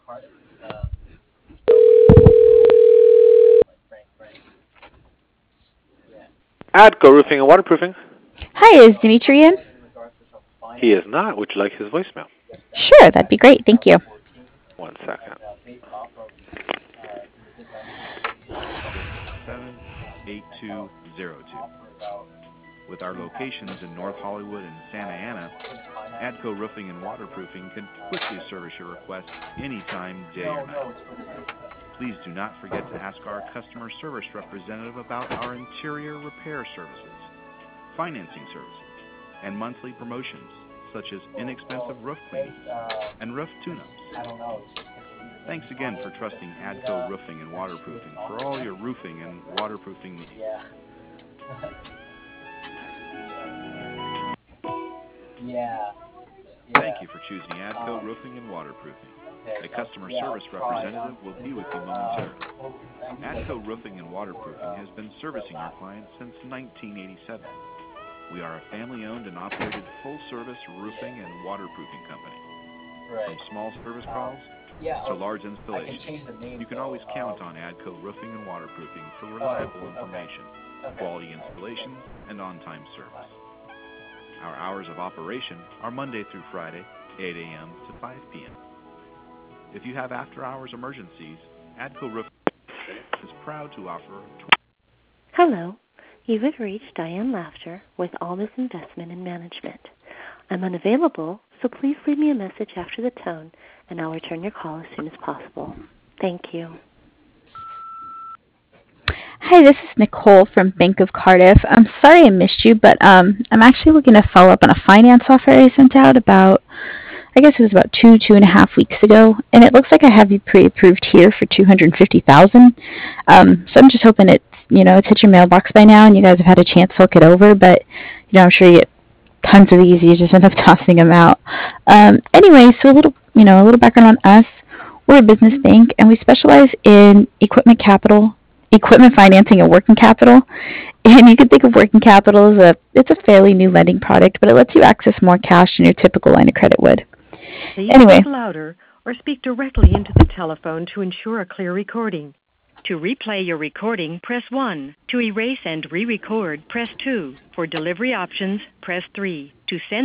Adco Roofing and Waterproofing. Hi, is Dimitri in? He is not. Would you like his voicemail? Sure, that'd be great. Thank you. 1 second. 78202. With our locations in North Hollywood and Santa Ana, Adco Roofing and Waterproofing can quickly service your request anytime, day or night. Please do not forget to ask our customer service representative about our interior repair services, financing services, and monthly promotions, such as inexpensive roof cleanings and roof tune-ups. Thanks again for trusting Adco Roofing and Waterproofing for all your roofing and waterproofing needs. Thank you for choosing Adco Roofing and Waterproofing. A customer service representative will be with you momentarily. Adco Roofing and Waterproofing has been servicing our clients since 1987. We are a family-owned and operated full-service roofing and waterproofing company. From small service calls to large installations, you can always count on Adco Roofing and Waterproofing for reliable information, quality installations, and on-time service. Our hours of operation are Monday through Friday, 8 a.m. to 5 p.m. If you have after-hours emergencies, Adco Roofing is proud to offer. Hello, you have reached Diane Laughter with Almas Investment and Management. I'm unavailable, so please leave me a message after the tone, and I'll return your call as soon as possible. Thank you. Hi, this is Nicole from Bank of Cardiff. I'm sorry I missed you, but I'm actually looking to follow up on a finance offer I sent out about, I guess it was about 2.5 weeks ago, and it looks like I have you pre-approved here for $250,000. So I'm just hoping it's hit your mailbox by now, and you guys have had a chance to look it over. But I'm sure you get tons of these. You just end up tossing them out. Anyway, so a little background on us. We're a business bank, and we specialize in equipment financing, and working capital. And you can think of working capital as it's a fairly new lending product, but it lets you access more cash than your typical line of credit would. Please Anyway. speak louder or speak directly into the telephone to ensure a clear recording. To replay your recording, press 1. To erase and re-record, press 2. For delivery options, press 3. To send